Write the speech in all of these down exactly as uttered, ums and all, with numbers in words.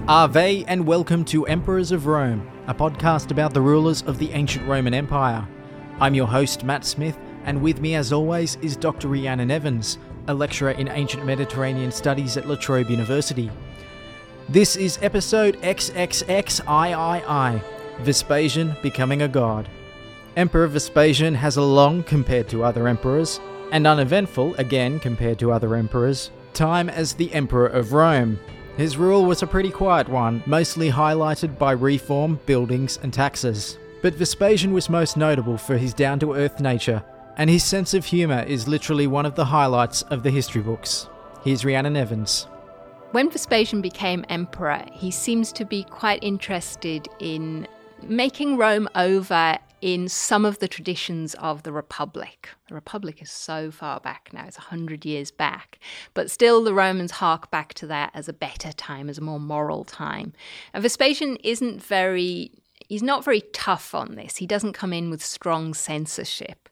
Ave and welcome to Emperors of Rome, a podcast about the rulers of the ancient Roman Empire. I'm your host, Matt Smith, and with me as always is Doctor Rhiannon Evans, a lecturer in ancient Mediterranean studies at La Trobe University. This is episode triple X I, Vespasian becoming a god. Emperor Vespasian has a long, compared to other emperors, and uneventful, again compared to other emperors, time as the Emperor of Rome. His rule was a pretty quiet one, mostly highlighted by reform, buildings, and taxes. But Vespasian was most notable for his down-to-earth nature, and his sense of humour is literally one of the highlights of the history books. Here's Rhiannon Evans. When Vespasian became emperor, he seems to be quite interested in making Rome over in some of the traditions of the Republic. The Republic is so far back now, it's one hundred years back. But still the Romans hark back to that as a better time, as a more moral time. And Vespasian isn't very, he's not very tough on this. He doesn't come in with strong censorship.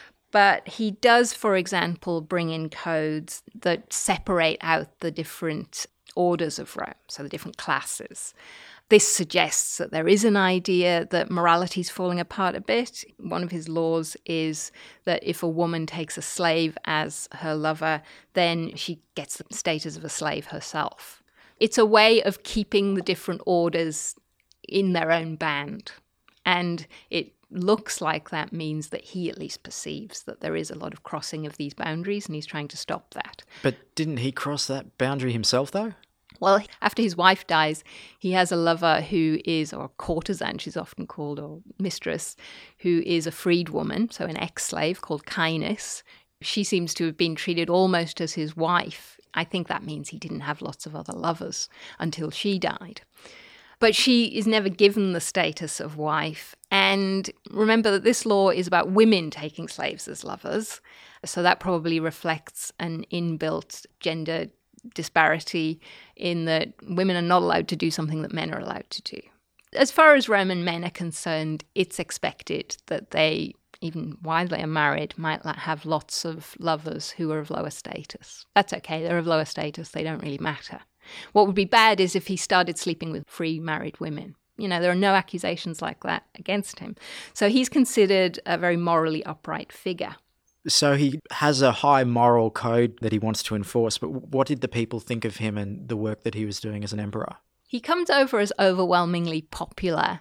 But he does, for example, bring in codes that separate out the different orders of Rome, so the different classes. This suggests that there is an idea that morality is falling apart a bit. One of his laws is that if a woman takes a slave as her lover, then she gets the status of a slave herself. It's a way of keeping the different orders in their own band. And it looks like that means that he at least perceives that there is a lot of crossing of these boundaries, and he's trying to stop that. But didn't he cross that boundary himself, though? Well, after his wife dies, he has a lover who is, or courtesan, she's often called, or mistress, who is a freed woman, so an ex-slave called Caenis. She seems to have been treated almost as his wife. I think that means he didn't have lots of other lovers until she died. But she is never given the status of wife. And remember that this law is about women taking slaves as lovers. So that probably reflects an inbuilt gender disparity in that women are not allowed to do something that men are allowed to do. As far as Roman men are concerned, it's expected that they, even while they are married, might have lots of lovers who are of lower status. That's okay, they're of lower status, they don't really matter. What would be bad is if he started sleeping with free married women. You know, there are no accusations like that against him. So he's considered a very morally upright figure. So he has a high moral code that he wants to enforce, but what did the people think of him and the work that he was doing as an emperor? He comes over as overwhelmingly popular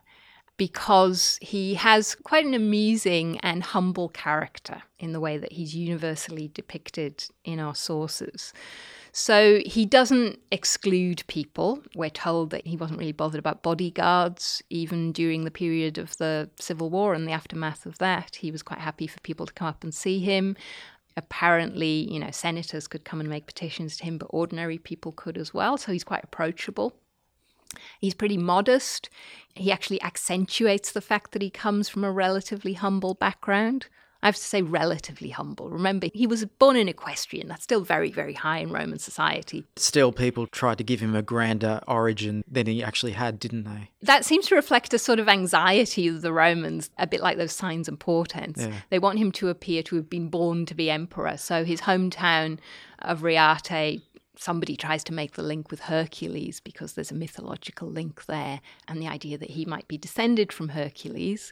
because he has quite an amusing and humble character in the way that he's universally depicted in our sources. So he doesn't exclude people. We're told that he wasn't really bothered about bodyguards, even during the period of the Civil War and the aftermath of that. He was quite happy for people to come up and see him. Apparently, you know, senators could come and make petitions to him, but ordinary people could as well. So he's quite approachable. He's pretty modest. He actually accentuates the fact that he comes from a relatively humble background. I have to say relatively humble. Remember, he was born in Equestrian. That's still very, very high in Roman society. Still, people tried to give him a grander origin than he actually had, didn't they? That seems to reflect a sort of anxiety of the Romans, a bit like those signs and portents. Yeah. They want him to appear to have been born to be emperor. So his hometown of Reate, somebody tries to make the link with Hercules because there's a mythological link there and the idea that he might be descended from Hercules.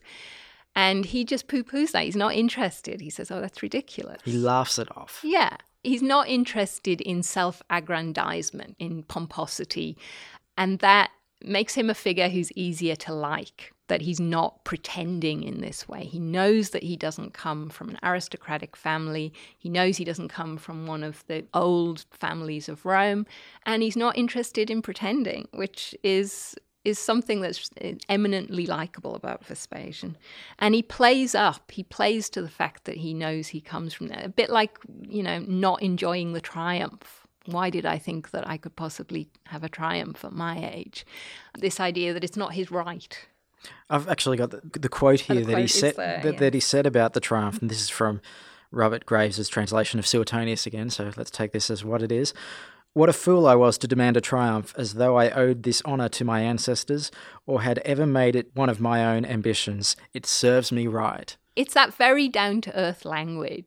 And he just poo-poos that. He's not interested. He says, oh, that's ridiculous. He laughs it off. Yeah. He's not interested in self-aggrandizement, in pomposity. And that makes him a figure who's easier to like, that he's not pretending in this way. He knows that he doesn't come from an aristocratic family. He knows he doesn't come from one of the old families of Rome. And he's not interested in pretending, which is... is something that's eminently likable about Vespasian. And he plays up, he plays to the fact that he knows he comes from there. A bit like, you know, not enjoying the triumph. Why did I think that I could possibly have a triumph at my age? This idea that it's not his right. I've actually got the, the quote here the that quote he said there, that, yeah. that he said about the triumph, and this is from Robert Graves' translation of Suetonius again, so let's take this as what it is. What a fool I was to demand a triumph, as though I owed this honour to my ancestors, or had ever made it one of my own ambitions. It serves me right. It's that very down-to-earth language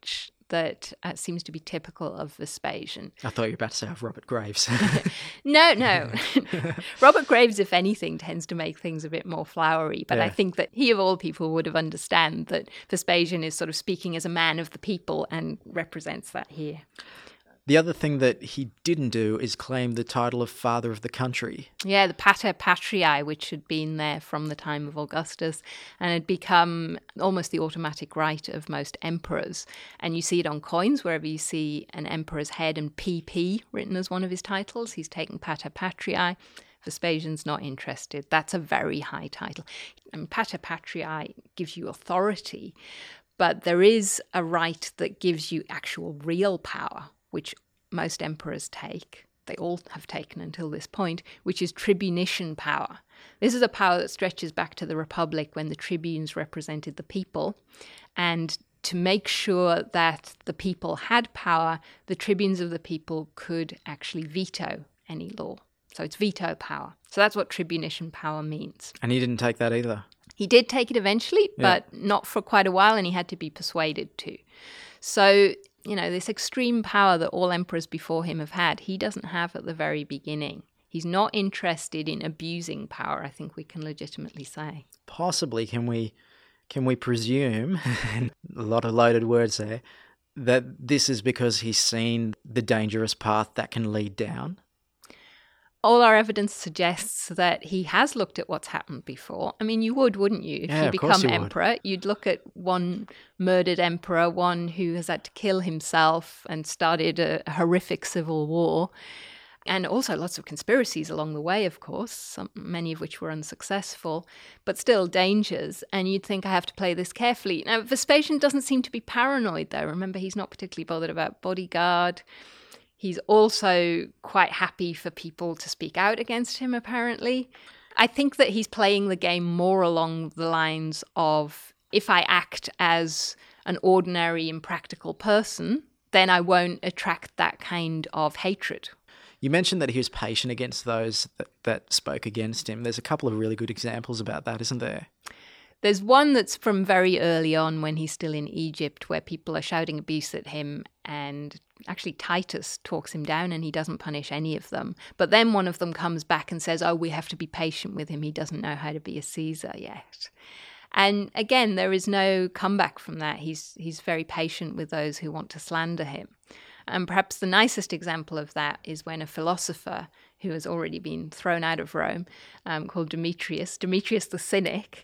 that uh, seems to be typical of Vespasian. I thought you were about to say of Robert Graves. no, no. Robert Graves, if anything, tends to make things a bit more flowery. But Yeah. I think that he, of all people, would have understand that Vespasian is sort of speaking as a man of the people and represents that here. The other thing that he didn't do is claim the title of father of the country. Yeah, the pater patriae, which had been there from the time of Augustus and had become almost the automatic right of most emperors. And you see it on coins, wherever you see an emperor's head and P P written as one of his titles. He's taken pater patriae. Vespasian's not interested. That's a very high title. And pater patriae gives you authority, but there is a right that gives you actual real power, which most emperors take. They all have taken until this point, which is tribunician power. This is a power that stretches back to the Republic when the tribunes represented the people. And to make sure that the people had power, the tribunes of the people could actually veto any law. So it's veto power. So that's what tribunician power means. And he didn't take that either. He did take it eventually, but yeah. not for quite a while, and he had to be persuaded to. So, you know, this extreme power that all emperors before him have had, he doesn't have at the very beginning. He's not interested in abusing power, I think we can legitimately say. Possibly, can we can we presume, a lot of loaded words there, that this is because he's seen the dangerous path that can lead down? All our evidence suggests that he has looked at what's happened before. I mean, you would, wouldn't you? If yeah, you become you emperor, would. You'd look at one murdered emperor, one who has had to kill himself and started a, a horrific civil war, and also lots of conspiracies along the way, of course, some, many of which were unsuccessful, but still dangers. And you'd think, I have to play this carefully. Now, Vespasian doesn't seem to be paranoid, though. Remember, he's not particularly bothered about bodyguard. He's also quite happy for people to speak out against him, apparently. I think that he's playing the game more along the lines of, if I act as an ordinary, impractical person, then I won't attract that kind of hatred. You mentioned that he was patient against those that, that spoke against him. There's a couple of really good examples about that, isn't there? There's one that's from very early on when he's still in Egypt, where people are shouting abuse at him, and actually Titus talks him down and he doesn't punish any of them. But then one of them comes back and says, oh, we have to be patient with him. He doesn't know how to be a Caesar yet. And again, there is no comeback from that. He's he's very patient with those who want to slander him. And perhaps the nicest example of that is when a philosopher who has already been thrown out of Rome, um, called Demetrius, Demetrius the Cynic,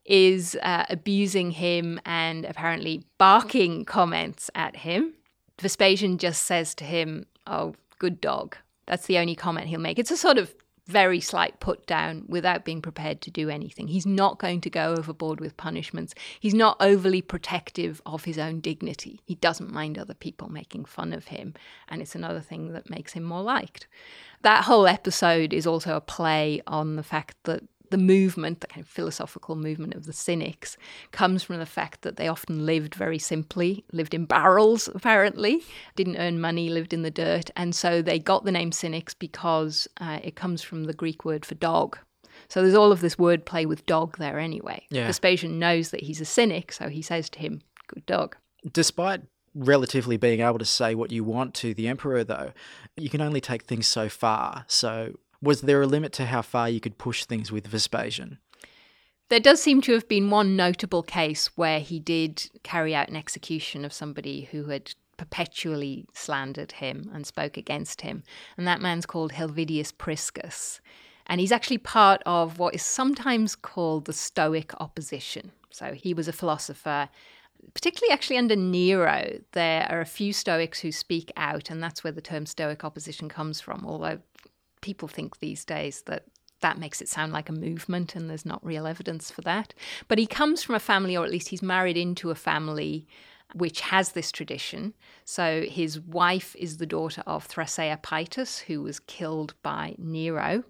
is uh, abusing him and apparently barking comments at him. Vespasian just says to him, oh, good dog. That's the only comment he'll make. It's a sort of very slight put down without being prepared to do anything. He's not going to go overboard with punishments. He's not overly protective of his own dignity. He doesn't mind other people making fun of him. And it's another thing that makes him more liked. That whole episode is also a play on the fact that the movement, the kind of philosophical movement of the Cynics, comes from the fact that they often lived very simply, lived in barrels, apparently, didn't earn money, lived in the dirt. And so they got the name Cynics because uh, it comes from the Greek word for dog. So there's all of this wordplay with dog there anyway. Yeah. Vespasian knows that he's a cynic, so he says to him, good dog. Despite relatively being able to say what you want to the emperor, though, you can only take things so far. So was there a limit to how far you could push things with Vespasian? There does seem to have been one notable case where he did carry out an execution of somebody who had perpetually slandered him and spoke against him. And that man's called Helvidius Priscus. And he's actually part of what is sometimes called the Stoic opposition. So he was a philosopher, particularly actually under Nero. There are a few Stoics who speak out, and that's where the term Stoic opposition comes from, although people think these days that that makes it sound like a movement and there's not real evidence for that. But he comes from a family, or at least he's married into a family which has this tradition. So his wife is the daughter of Thrasea Paetus, who was killed by Nero.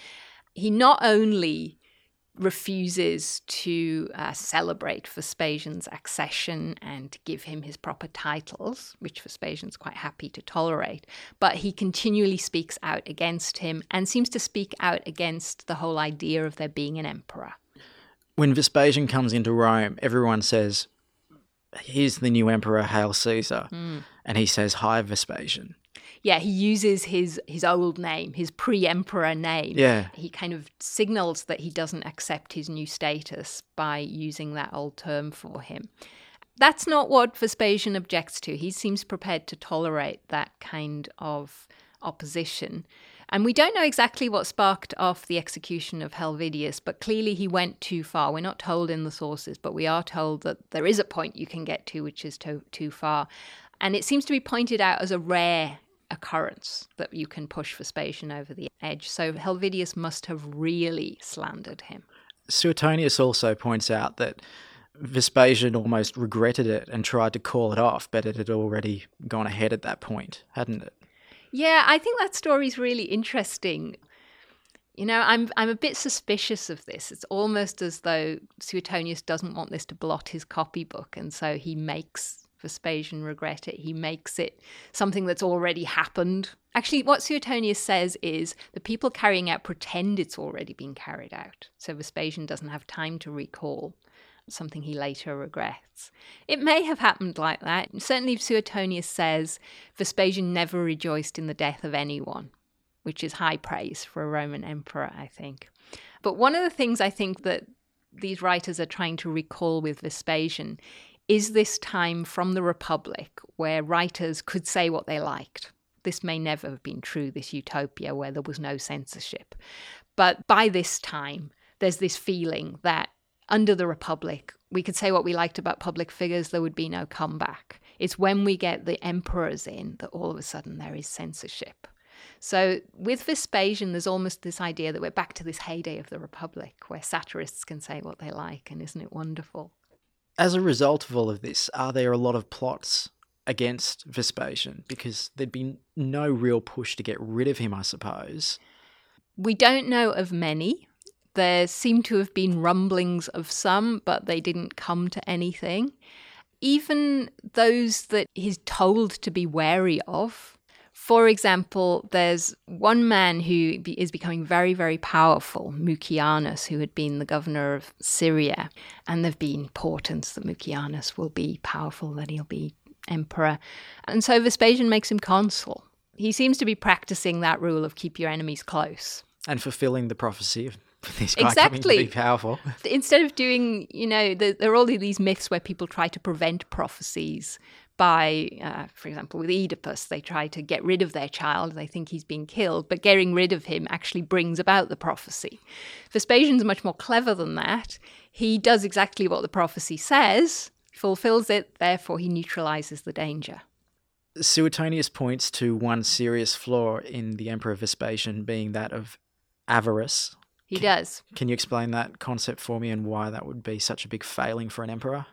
He not only refuses to uh, celebrate Vespasian's accession and give him his proper titles, which Vespasian's quite happy to tolerate, but he continually speaks out against him and seems to speak out against the whole idea of there being an emperor. When Vespasian comes into Rome, everyone says, here's the new emperor, Hail Caesar. Mm. And he says, hi, Vespasian. Yeah, he uses his, his old name, his pre-emperor name. Yeah. He kind of signals that he doesn't accept his new status by using that old term for him. That's not what Vespasian objects to. He seems prepared to tolerate that kind of opposition. And we don't know exactly what sparked off the execution of Helvidius, but clearly he went too far. We're not told in the sources, but we are told that there is a point you can get to which is too, too far. And it seems to be pointed out as a rare occurrence that you can push Vespasian over the edge. So Helvidius must have really slandered him. Suetonius also points out that Vespasian almost regretted it and tried to call it off, but it had already gone ahead at that point, hadn't it? Yeah, I think that story's really interesting. You know, I'm I'm a bit suspicious of this. It's almost as though Suetonius doesn't want this to blot his copybook, and so he makes Vespasian regret it. He makes it something that's already happened. Actually, what Suetonius says is the people carrying out pretend it's already been carried out, so Vespasian doesn't have time to recall something he later regrets. It may have happened like that. Certainly Suetonius says Vespasian never rejoiced in the death of anyone, which is high praise for a Roman emperor, I think. But one of the things I think that these writers are trying to recall with Vespasian is this time from the Republic where writers could say what they liked. This may never have been true, this utopia where there was no censorship. But by this time, there's this feeling that under the Republic, we could say what we liked about public figures, there would be no comeback. It's when we get the emperors in that all of a sudden there is censorship. So with Vespasian, there's almost this idea that we're back to this heyday of the Republic where satirists can say what they like, and isn't it wonderful? As a result of all of this, are there a lot of plots against Vespasian? Because there'd been no real push to get rid of him, I suppose. We don't know of many. There seem to have been rumblings of some, but they didn't come to anything. Even those that he's told to be wary of. For example, there's one man who is becoming very, very powerful, Mucianus, who had been the governor of Syria. And there have been portents that Mucianus will be powerful, that he'll be emperor. And so Vespasian makes him consul. He seems to be practicing that rule of keep your enemies close. And fulfilling the prophecy of this guy exactly. coming to be powerful. Instead of doing, you know, the, there are all these myths where people try to prevent prophecies by, uh, for example, with Oedipus, they try to get rid of their child. They think he's been killed, but getting rid of him actually brings about the prophecy. Vespasian's much more clever than that. He does exactly what the prophecy says, fulfills it, therefore he neutralizes the danger. Suetonius points to one serious flaw in the Emperor Vespasian being that of avarice. He does. Can you explain that concept for me and why that would be such a big failing for an emperor?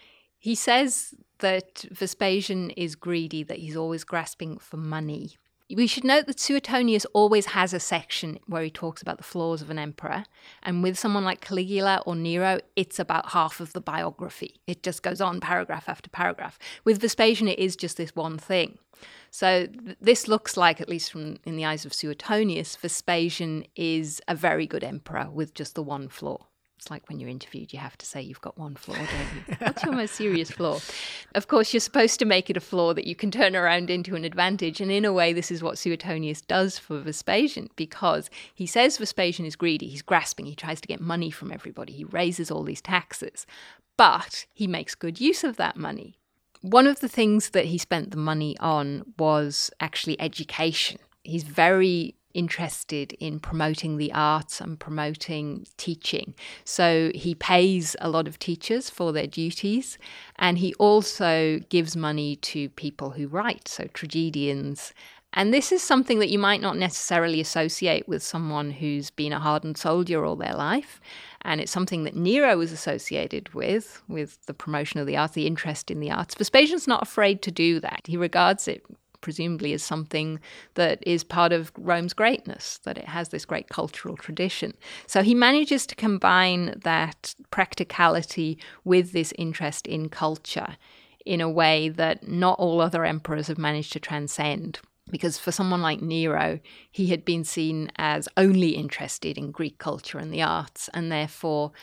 He says that Vespasian is greedy, that he's always grasping for money. We should note that Suetonius always has a section where he talks about the flaws of an emperor. And with someone like Caligula or Nero, it's about half of the biography. It just goes on paragraph after paragraph. With Vespasian, it is just this one thing. So th- this looks like, at least from in the eyes of Suetonius, Vespasian is a very good emperor with just the one flaw. It's like when you're interviewed, you have to say you've got one flaw, don't you? What's your most serious flaw? Of course, you're supposed to make it a flaw that you can turn around into an advantage. And in a way, this is what Suetonius does for Vespasian, because he says Vespasian is greedy, he's grasping, he tries to get money from everybody, he raises all these taxes, but he makes good use of that money. One of the things that he spent the money on was actually education. He's very interested in promoting the arts and promoting teaching. So he pays a lot of teachers for their duties, and he also gives money to people who write, so tragedians. And this is something that you might not necessarily associate with someone who's been a hardened soldier all their life. And it's something that Nero was associated with, with the promotion of the arts, the interest in the arts. Vespasian's not afraid to do that. He regards it presumably as something that is part of Rome's greatness, that it has this great cultural tradition. So he manages to combine that practicality with this interest in culture in a way that not all other emperors have managed to transcend. Because for someone like Nero, he had been seen as only interested in Greek culture and the arts, and therefore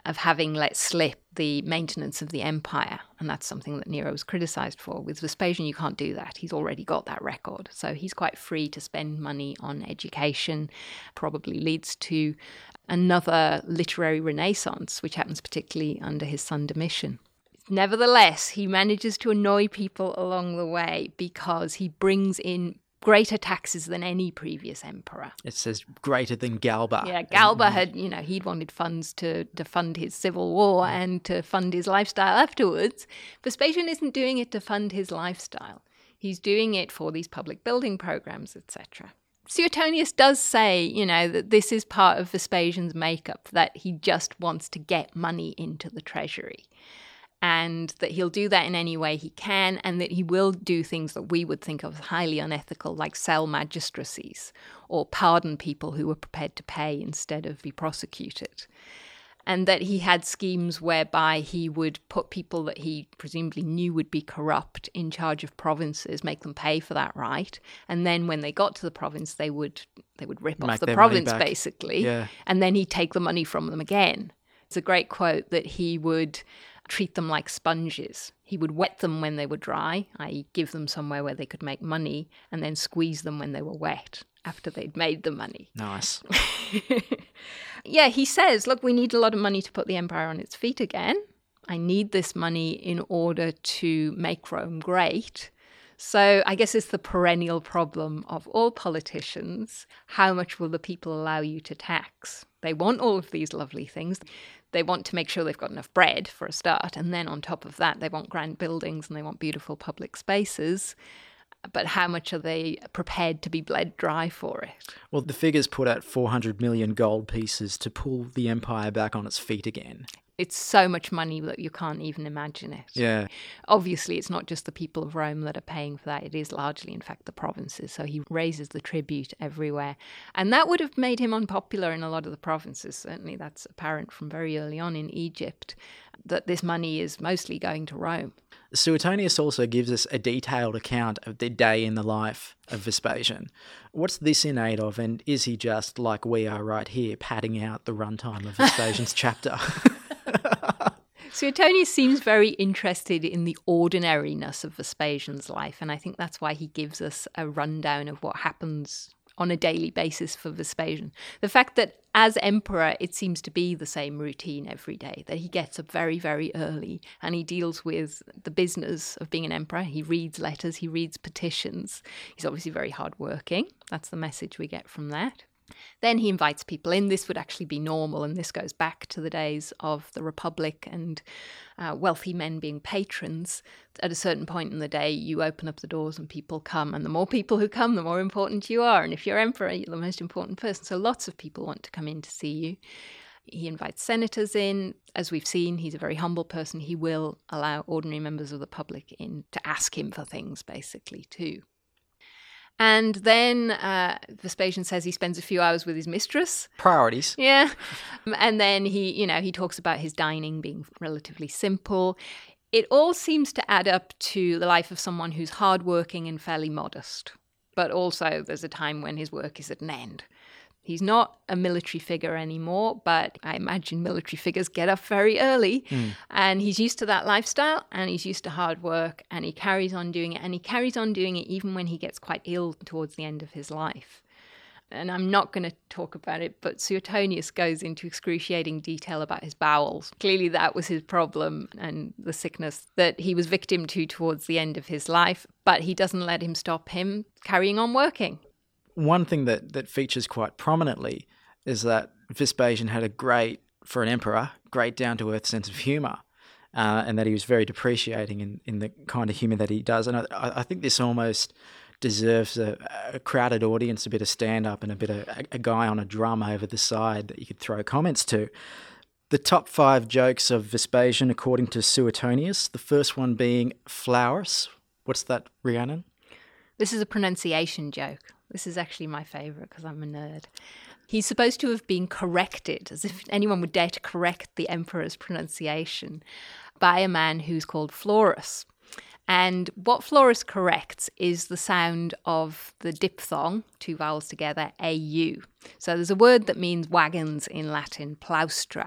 of having let slip the maintenance of the empire. And that's something that Nero was criticized for. With Vespasian, you can't do that. He's already got that record. So he's quite free to spend money on education, probably leads to another literary renaissance, which happens particularly under his son Domitian. Nevertheless, he manages to annoy people along the way because he brings in greater taxes than any previous emperor. It says greater than Galba. Yeah, Galba had, you know, he'd wanted funds to, to fund his civil war and to fund his lifestyle afterwards. Vespasian isn't doing it to fund his lifestyle. He's doing it for these public building programs, et cetera. Suetonius does say, you know, that this is part of Vespasian's makeup, that he just wants to get money into the treasury. And that he'll do that in any way he can, and that he will do things that we would think of as highly unethical, like sell magistracies or pardon people who were prepared to pay instead of be prosecuted. And that he had schemes whereby he would put people that he presumably knew would be corrupt in charge of provinces, make them pay for that right, and then when they got to the province, they would they would rip Make off the their province, money back. basically, Yeah. and then he'd take the money from them again. It's a great quote that he would treat them like sponges. He would wet them when they were dry, that is give them somewhere where they could make money, and then squeeze them when they were wet after they'd made the money. Nice. Yeah, he says, look, we need a lot of money to put the empire on its feet again. I need this money in order to make Rome great. So I guess it's the perennial problem of all politicians. How much will the people allow you to tax? They want all of these lovely things. They want to make sure they've got enough bread for a start. And then on top of that, they want grand buildings and they want beautiful public spaces. But how much are they prepared to be bled dry for it? Well, the figures put at four hundred million gold pieces to pull the empire back on its feet again. It's so much money that you can't even imagine it. Yeah. Obviously, it's not just the people of Rome that are paying for that. It is largely, in fact, the provinces. So he raises the tribute everywhere. And that would have made him unpopular in a lot of the provinces. Certainly that's apparent from very early on in Egypt, that this money is mostly going to Rome. Suetonius also gives us a detailed account of the day in the life of Vespasian. What's this in aid of, and is he just, like we are right here, padding out the runtime of Vespasian's chapter? Suetonius seems very interested in the ordinariness of Vespasian's life, and I think that's why he gives us a rundown of what happens on a daily basis for Vespasian. The fact that as emperor, it seems to be the same routine every day, that he gets up very, very early and he deals with the business of being an emperor. He reads letters, he reads petitions. He's obviously very hardworking. That's the message we get from that. Then he invites people in. This would actually be normal, and this goes back to the days of the Republic and uh, wealthy men being patrons. At a certain point in the day, you open up the doors and people come, and the more people who come, the more important you are. And if you're emperor, you're the most important person. So lots of people want to come in to see you. He invites senators in. As we've seen, he's a very humble person. He will allow ordinary members of the public in to ask him for things, basically, too. And then uh, Vespasian says he spends a few hours with his mistress. Priorities. Yeah. And then he, you know, he talks about his dining being relatively simple. It all seems to add up to the life of someone who's hardworking and fairly modest. But also there's a time when his work is at an end. He's not a military figure anymore, but I imagine military figures get up very early. Mm. And he's used to that lifestyle, and he's used to hard work, and he carries on doing it. And he carries on doing it even when he gets quite ill towards the end of his life. And I'm not going to talk about it, but Suetonius goes into excruciating detail about his bowels. Clearly that was his problem and the sickness that he was victim to towards the end of his life, but he doesn't let him stop him carrying on working. One thing that, that features quite prominently is that Vespasian had a great, for an emperor, great down-to-earth sense of humour, uh, and that he was very depreciating in, in the kind of humour that he does. And I, I think this almost deserves a, a crowded audience, a bit of stand-up and a bit of a, a guy on a drum over the side that you could throw comments to. The top five jokes of Vespasian, according to Suetonius, the first one being Florus. What's that, Rhiannon? This is a pronunciation joke. This is actually my favourite because I'm a nerd. He's supposed to have been corrected, as if anyone would dare to correct the emperor's pronunciation, by a man who's called Florus. And what Florus corrects is the sound of the diphthong, two vowels together, A U. So there's a word that means wagons in Latin, plaustra,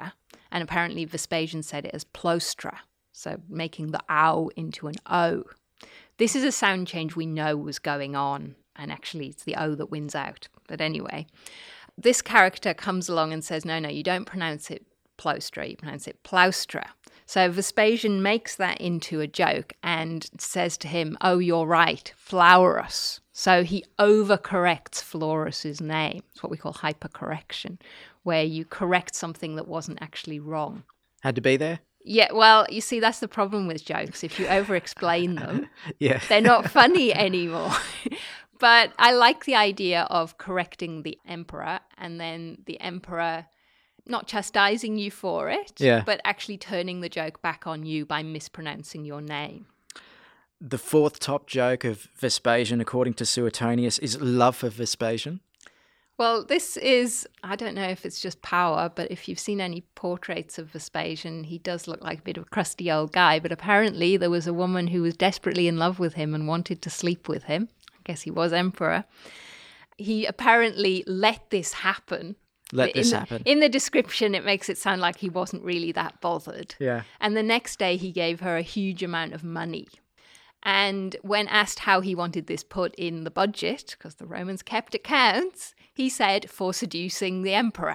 And apparently Vespasian said it as plaustra, so making the ow into an o. This is a sound change we know was going on, and actually it's the o that wins out. But anyway, this character comes along and says, no, no, you don't pronounce it plaustra, you pronounce it plaustra. So Vespasian makes that into a joke and says to him, oh, you're right, Florus. So he overcorrects Florus's name. It's what we call hypercorrection, where you correct something that wasn't actually wrong. Had to be there? Yeah, well, you see, that's the problem with jokes. If you over-explain them, yeah. they're not funny anymore. But I like the idea of correcting the emperor and then the emperor not chastising you for it, yeah. but actually turning the joke back on you by mispronouncing your name. The fourth top joke of Vespasian, according to Suetonius, is love for Vespasian. Well, this is, I don't know if it's just power, but if you've seen any portraits of Vespasian, he does look like a bit of a crusty old guy. But apparently there was a woman who was desperately in love with him and wanted to sleep with him. I guess he was emperor. He apparently let this happen. Let this in happen. The, in the description, it makes it sound like he wasn't really that bothered. Yeah. And the next day, he gave her a huge amount of money. And when asked how he wanted this put in the budget, because the Romans kept accounts, he said, for seducing the emperor.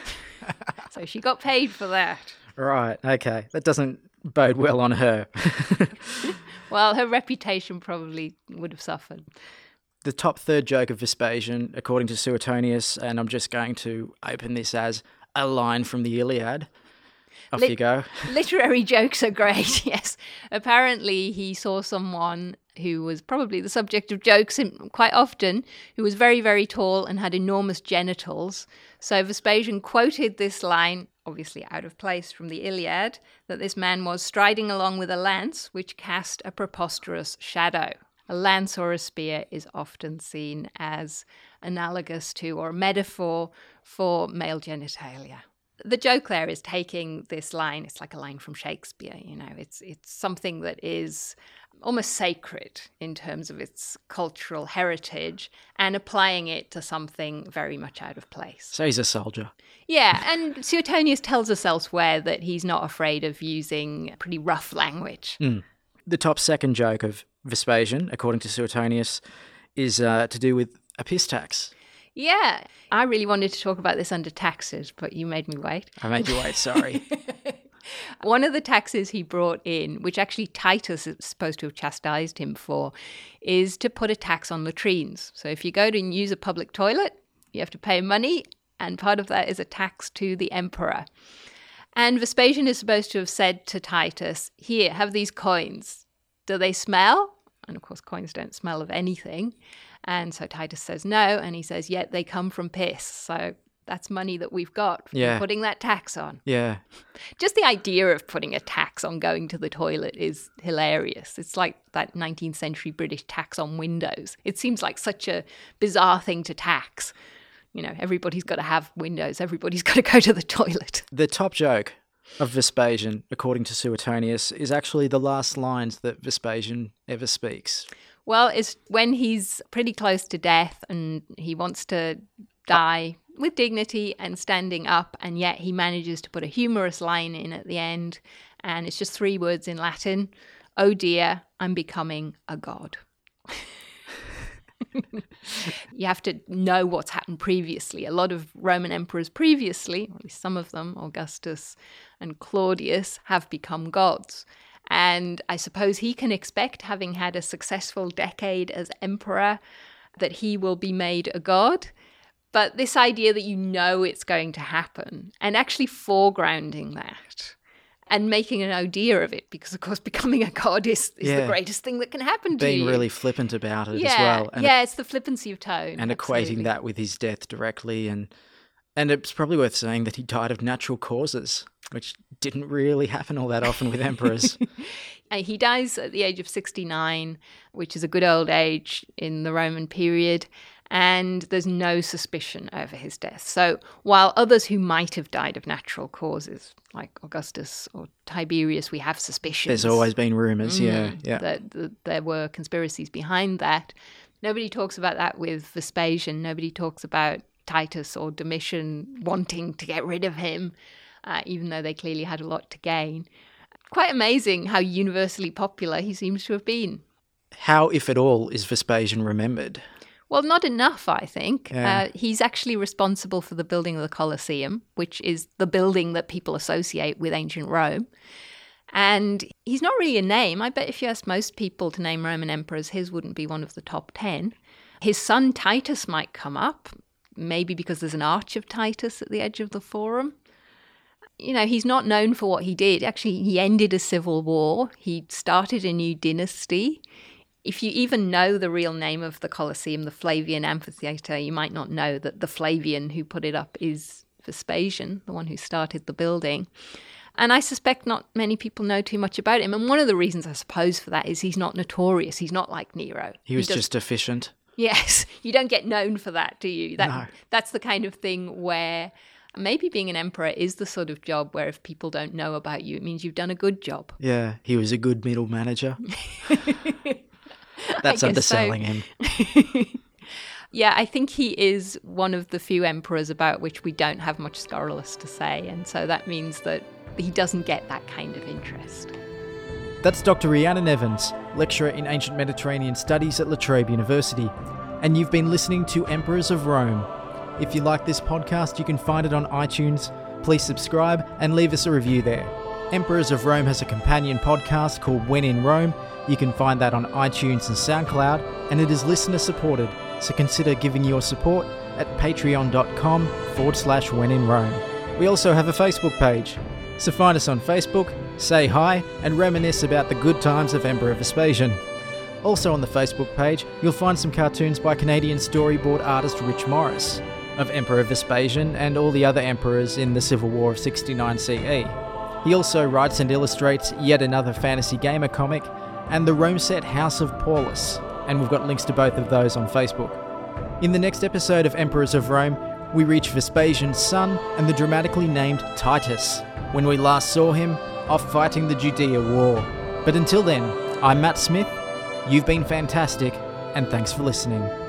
So she got paid for that. Right, okay. That doesn't bode well on her. Well, her reputation probably would have suffered. The top third joke of Vespasian, according to Suetonius, and I'm just going to open this as a line from the Iliad. Off Lit- you go. Literary jokes are great, yes. Apparently he saw someone who was probably the subject of jokes quite often, who was very, very tall and had enormous genitals. So Vespasian quoted this line, obviously out of place from the Iliad, that this man was striding along with a lance which cast a preposterous shadow. A lance or a spear is often seen as analogous to or a metaphor for male genitalia. The joke there is taking this line, it's like a line from Shakespeare, you know, it's it's something that is almost sacred in terms of its cultural heritage and applying it to something very much out of place. So he's a soldier. Yeah, and Suetonius tells us elsewhere that he's not afraid of using pretty rough language. Mm. The top second joke of Vespasian, according to Suetonius, is uh, to do with a piss tax. Yeah, I really wanted to talk about this under taxes, but you made me wait. I made you wait, sorry. One of the taxes he brought in, which actually Titus is supposed to have chastised him for, is to put a tax on latrines. So if you go to use a public toilet, you have to pay money, and part of that is a tax to the emperor. And Vespasian is supposed to have said to Titus, here, have these coins. Do they smell? And of course, coins don't smell of anything. And so Titus says no, and he says, yeah, they come from piss. So that's money that we've got from yeah. putting that tax on. Yeah. Just the idea of putting a tax on going to the toilet is hilarious. It's like that nineteenth century British tax on windows. It seems like such a bizarre thing to tax. You know, everybody's got to have windows. Everybody's got to go to the toilet. The top joke of Vespasian, according to Suetonius, is actually the last lines that Vespasian ever speaks. Well, it's when he's pretty close to death and he wants to die with dignity and standing up, and yet he manages to put a humorous line in at the end, and it's just three words in Latin. Oh dear, I'm becoming a god. You have to know what's happened previously. A lot of Roman emperors previously, or at least some of them, Augustus and Claudius, have become gods. And I suppose he can expect, having had a successful decade as emperor, that he will be made a god. But this idea that you know it's going to happen, and actually foregrounding that, and making an idea of it, because, of course, becoming a god is, is yeah. the greatest thing that can happen to Being you. Being really flippant about it yeah. as well. And yeah, it's the flippancy of tone. And absolutely. Equating that with his death directly. And and it's probably worth saying that he died of natural causes, which didn't really happen all that often with emperors. He dies at the age of sixty-nine, which is a good old age in the Roman period. And there's no suspicion over his death. So while others who might have died of natural causes, like Augustus or Tiberius, we have suspicions. There's always been rumours, mm, yeah, yeah. That, that there were conspiracies behind that. Nobody talks about that with Vespasian. Nobody talks about Titus or Domitian wanting to get rid of him. uh, even though they clearly had a lot to gain. Quite amazing how universally popular he seems to have been. How, if at all, is Vespasian remembered? Well, not enough, I think. Yeah. Uh, he's actually responsible for the building of the Colosseum, which is the building that people associate with ancient Rome. And he's not really a name. I bet if you asked most people to name Roman emperors, his wouldn't be one of the top ten. His son Titus might come up, maybe because there's an arch of Titus at the edge of the Forum. You know, he's not known for what he did. Actually, he ended a civil war. He started a new dynasty. If you even know the real name of the Colosseum, the Flavian Amphitheatre, you might not know that the Flavian who put it up is Vespasian, the one who started the building. And I suspect not many people know too much about him. And one of the reasons, I suppose, for that is he's not notorious. He's not like Nero. He was he does- just efficient. Yes, you don't get known for that, do you? That, No. That's the kind of thing where maybe being an emperor is the sort of job where if people don't know about you, it means you've done a good job. Yeah, he was a good middle manager. That's I guess underselling so. him. Yeah, I think he is one of the few emperors about which we don't have much scurrilous to say, and so that means that he doesn't get that kind of interest. That's Doctor Rhiannon Evans, lecturer in Ancient Mediterranean Studies at La Trobe University, and you've been listening to Emperors of Rome. If you like this podcast, you can find it on iTunes. Please subscribe and leave us a review there. Emperors of Rome has a companion podcast called When in Rome. You can find that on iTunes and SoundCloud, and it is listener supported, so consider giving your support at patreon.com forward slash when in Rome. We also have a Facebook page, so find us on Facebook, say hi, and reminisce about the good times of Emperor Vespasian. Also on the Facebook page, you'll find some cartoons by Canadian storyboard artist Rich Morris, of Emperor Vespasian and all the other emperors in the Civil War of sixty-nine C E. He also writes and illustrates yet another fantasy gamer comic, and the Rome set House of Paulus, and we've got links to both of those on Facebook. In the next episode of Emperors of Rome, we reach Vespasian's son and the dramatically named Titus, when we last saw him off fighting the Judea War. But until then, I'm Matt Smith, you've been fantastic, and thanks for listening.